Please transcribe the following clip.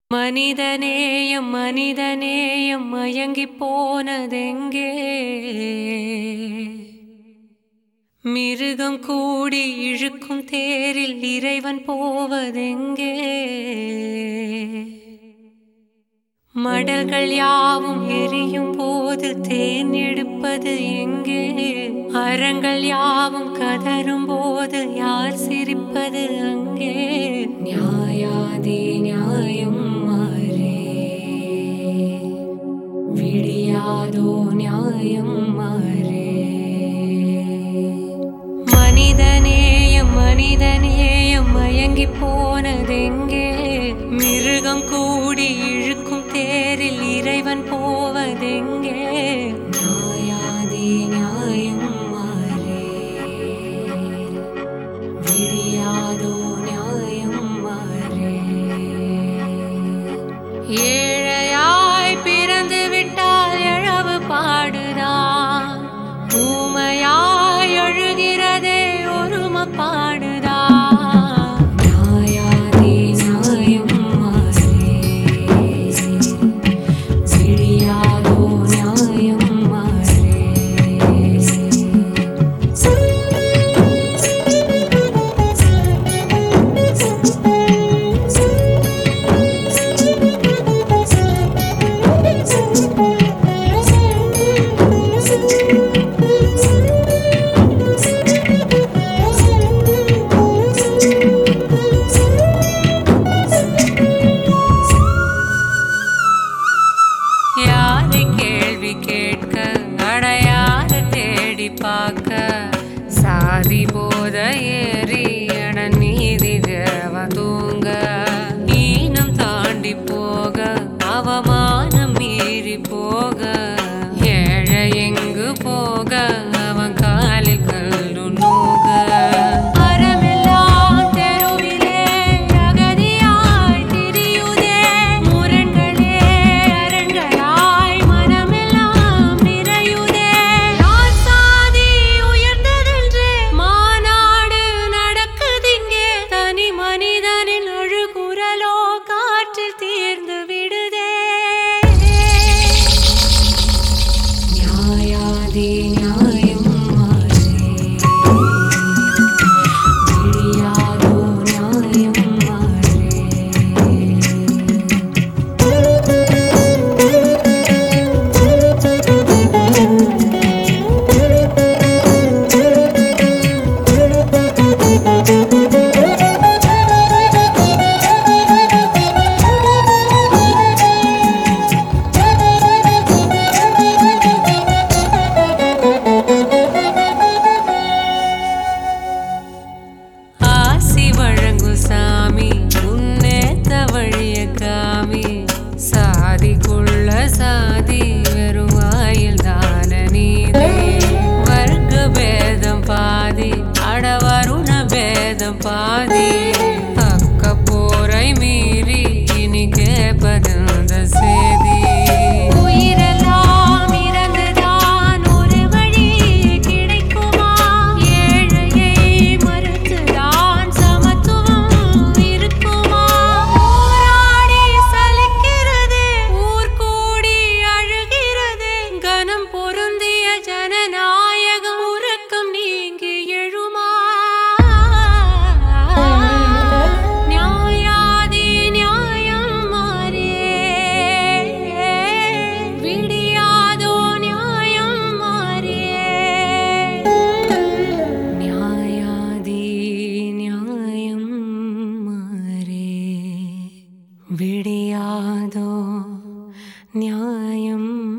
மனிதநேயம் மனிதநேயம் மயங்கிப் போனதெங்கே? மிருகம் கூடி இழுக்கும் தேரில் இறைவன் போவதெங்கே? மடல்கள் யாவும் எரியும் போது தேன் எடுப்பது எங்கே? அறங்கள் யாவும் கதரும் போது யார் சிரிப்பது அங்கே? நியாயாதி நியாயம் மாறே, விடியாதோ நியாயம் மாறே. மனிதநேயம் மனிதநேயம் மயங்கிப் போனதெங்கே? மிருகம் கூடி இழுக்கும் தேரில் இறைவன் போவதெங்கே? நியாயாதி நியாயம் மாறே, விடியாதோ நியாயம் மாறே. ஏழையாய் பிறந்து விட்டால் எழவு பாடுதான், ஊமையாய் அழுகிறதே ஒருமை பாடுதான். நியாயாதி நியாயம் மாறே, விடியாதோ நியாயம் மாறே. யாரை கேள்வி கேட்க, அடையாத தேடி பார்க்க, சாதி போத ஏறி அட நீதி தேவ தூங்க, ஈனம் தாண்டி போக அவமானம் மீறி போக, ஏழை எங்கு போக அவன் காலில் கல்லு நோக. சாதி வெறும் வாயில் தான நீதி, வர்க்க பேதம் பாதி அட வருண பேதம் பாதி, அக்க போரை மீறி இனி கேட்பதந்த சேதி. உயிரெல்லாம் இறந்துதான் ஒரு வழி கிடைக்குமா? ஏழையை மறுத்துதான் சமத்துவம் இருக்குமா? போராடி சலிக்கிறது ஊர் கூடி அழுகிறது, கனம் பொருந்திய ஜனநாயகம் உறக்கம் நீங்கி எழுமா? நியாயாதி நியாயம் மாறே, விடியாதோ நியாயம் மாறே. நியாயாதி நியாயம் மாறே, விடியாதோ நியாயம்